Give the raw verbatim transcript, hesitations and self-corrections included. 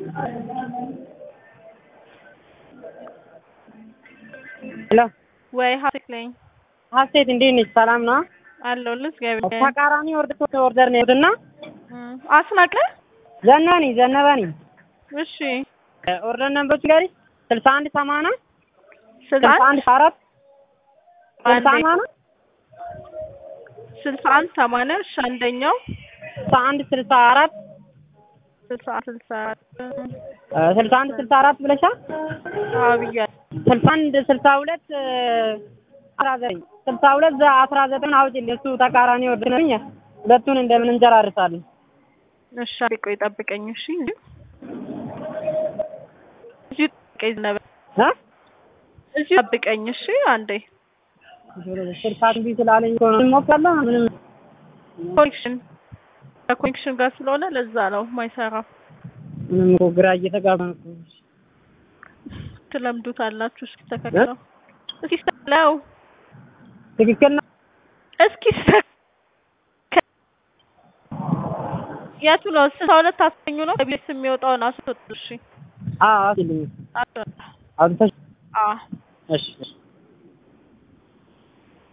ሄሎ ወይ ሀሴትለኝ ሀሴት እንዴት ነሽ? ሰላም ነው አለሁልሽ። ገበያ ተቃራኒ ኦርደር ኦርደር ነው እና አስናቀ ዘናኒ ዘነበኒ እሺ ኦርደር ነምበሩ ጋር ስልሳ አንድ ሰማንያ ስልሳ አንድ አራት ሰማንያ ስልሳ አንድ ሰማንያ እሺ አንደኛው ስልሳ አንድ ስልሳ አራት ስልሳ ስልሳ ስልሳ አንድ ስልሳ አራት ብለሻል? አዎ ብያለሁ። ስልሳ አንድ ስልሳ ሁለት አስራ ዘጠኝ ስልሳ ሁለት አስራ ዘጠኝ አውጪልኝ። እሱ ተቃራኒ ኦርደር ነኝ። ሁለቱን እንደምን እንጨራርሳለን? እሺ ቆይ ጠብቀኝ። እሺ እዚህ ጠብቀኝ ነበር እ እዚህ ጠብቀኝ። እሺ አንዴ ስልሳ አንድ ስላለኝ ነው ሞከላ ምንም ኮኔክሽን ኮኔክሽን ጋር ስለሆነ ለዛ ነው የማይሰራው። ምንም እኮ ግራ እየተጋባ ነው። ትለምዱታላችሁ። እስኪ ተከክለው እስኪ ስተለው ትክክል ነው። እስኪ ያቱ ነው ስልሳ ሁለት አስገኙ ነው ቤት የሚወጣውን አስወጡ። እሺ አዎ አስልኝ አዎ አዎ አዎ እሺ